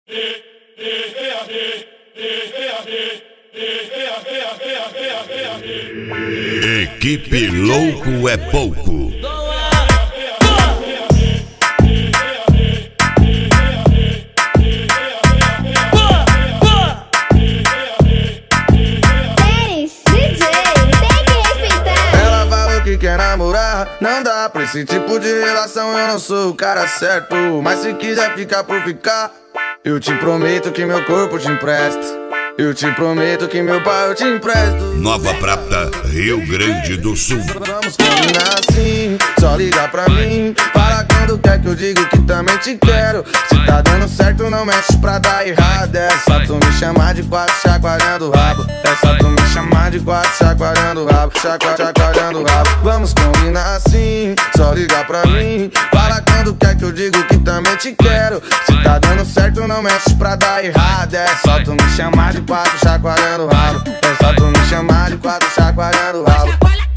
Equipe Louco é Pouco. Quer namorar, não dá pra esse tipo de relação. Eu não sou o cara certo, mas se quiser ficar por ficar, eu te prometo que meu corpo te empresto. Eu te prometo que meu pai eu te empresto. Nova Prata, Rio Grande do Sul. Vamos combinar assim, só ligar pra mim. Fala quando quer que eu digo que também te quero. Se tá dando certo não mexe pra dar errado. É só tu me chamar de quatro chacoalhando o rabo. É só tu me chamar de quatro chacoalhando o rabo. Chacoalhando o rabo. Vamos combinar assim, só ligar pra mim. Fala quando quer que eu digo que também te quero. Se tá dando certo não mexe pra dar errado. É só tu me chamar de quatro chacoalhando o rabo. É só tu me chamar de quatro chacoalhando o rabo.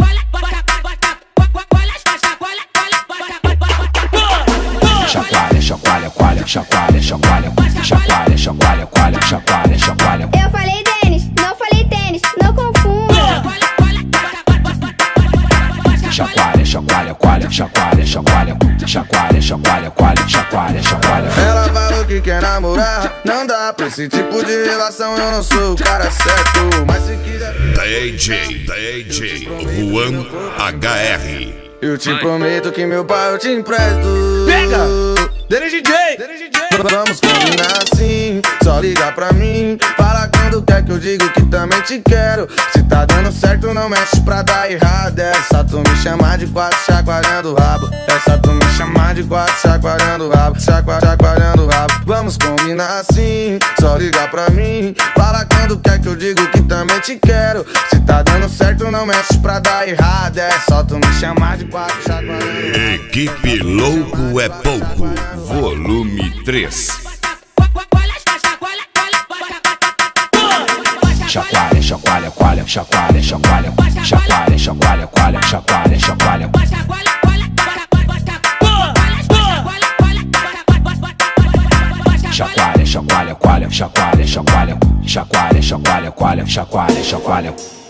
Chacoalha, chacoalha, coalha, chacoalha, chacoalha, chacoalha, chacoalha, coalha, chacoalha, chacoalha. Eu falei tênis, não falei tênis, não confunda. Chacoalha, chacoalha, coalha, chacoalha, chacoalha, chacoalha, chacoalha, coalha, chacoalha, chacoalha. Ela falou que quer namorar, não dá pra esse tipo de relação. Eu não sou o cara certo, mas se quiser DJ Juan HR. eu te prometo que meu pai eu te empresto. Pega! Dele DJ! Vamos combinar assim, só ligar pra mim. Fala quando quer que eu digo que também te quero. Se tá dando certo não mexe pra dar errado. É só tu me chamar de quatro chacoalhando o rabo. É só tu me chamar de quatro chacoalhando o rabo. Chacoalhando o rabo. Vamos combinar assim, só ligar pra mim. Fala quando quer que eu digo que também te quero. Se tá dando certo não mexe pra dar errado. É só tu me chamar de quatro chacoalhando o rabo. Equipe Louco é Pouco, volume 3. Chacoalha, chacoalha, coalha, chacoalha, chacoalha, chacoalha, chacoalha, coalha, chacoalha, chacoalha. Chacoalha, chacoalha, coalha, chacoalha, chacoalha, chacoalha, chacoalha, coalha, chacoalha, chacoalha.